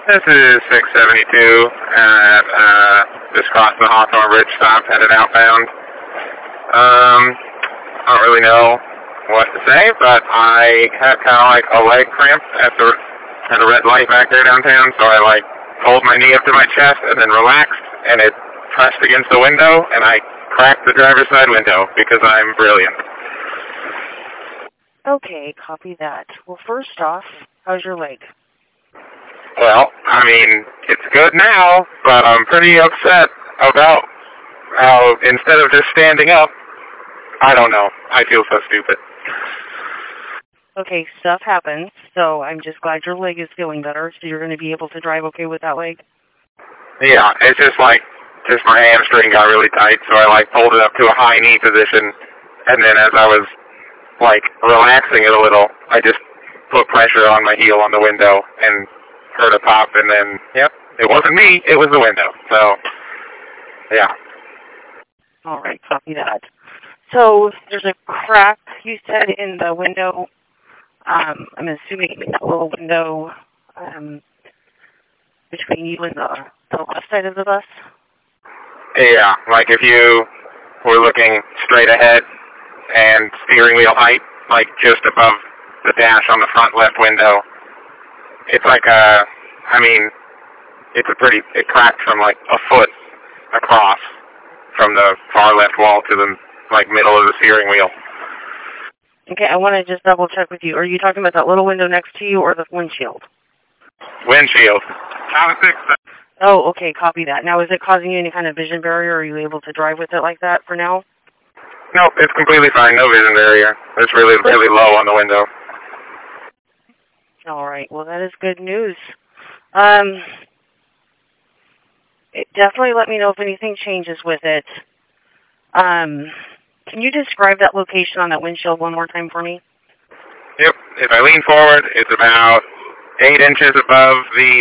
This is 672 at just crossing the Hawthorne Bridge stop, headed outbound. I don't really know what to say, but I had kind of like a leg cramp at a red light back there downtown, so I like pulled my knee up to my chest and then relaxed, and it pressed against the window, and I cracked the driver's side window because I'm brilliant. Okay, copy that. Well, first off, how's your leg? Well, I mean, it's good now, but I'm pretty upset about how instead of just standing up, I don't know, I feel so stupid. Okay, stuff happens, so I'm just glad your leg is feeling better, so you're going to be able to drive okay with that leg? Yeah, it's just my hamstring got really tight, so I like pulled it up to a high knee position, and then as I was like relaxing it a little, I just put pressure on my heel on the window and heard a pop, and then, yep, it wasn't me, it was the window, so, yeah. All right, copy that. So there's a crack, you said, in the window. I'm assuming a little window between you and the left side of the bus? Yeah, like if you were looking straight ahead and steering wheel height, like just above the dash on the front left window, it's like it cracked from like a foot across from the far left wall to the like middle of the steering wheel. Okay, I want to just double check with you. Are you talking about that little window next to you or the windshield? Windshield. Oh, okay, copy that. Now, is it causing you any kind of vision barrier? Are you able to drive with it like that for now? No, it's completely fine. No vision barrier. It's really, really low on the window. All right. Well, that is good news. Definitely let me know if anything changes with it. Can you describe that location on that windshield one more time for me? Yep. If I lean forward, it's about 8 inches above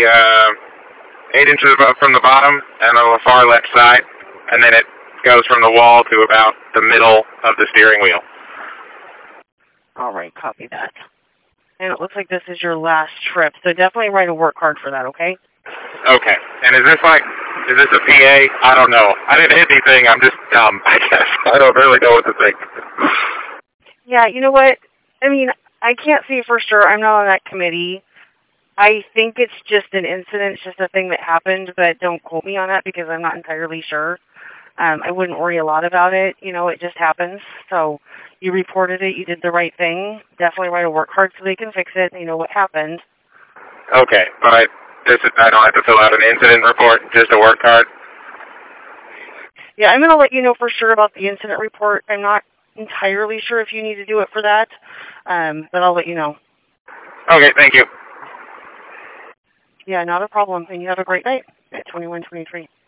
from the bottom and on the far left side, and then it goes from the wall to about the middle of the steering wheel. All right, copy that. And it looks like this is your last trip, so definitely write a work card for that, okay? Okay. And is this a PA? I don't know. I didn't hit anything. I'm just dumb, I guess. I don't really know what to think. Yeah, you know what? I mean, I can't say for sure. I'm not on that committee. I think it's just an incident. It's just a thing that happened, but don't quote me on that because I'm not entirely sure. I wouldn't worry a lot about it. You know, it just happens. So you reported it. You did the right thing. Definitely write a work card so they can fix it. They know what happened. Okay, but I don't have to fill out an incident report, just a work card? Yeah, I'm going to let you know for sure about the incident report. I'm not entirely sure if you need to do it for that, but I'll let you know. Okay, thank you. Yeah, not a problem. And you have a great night at 2123.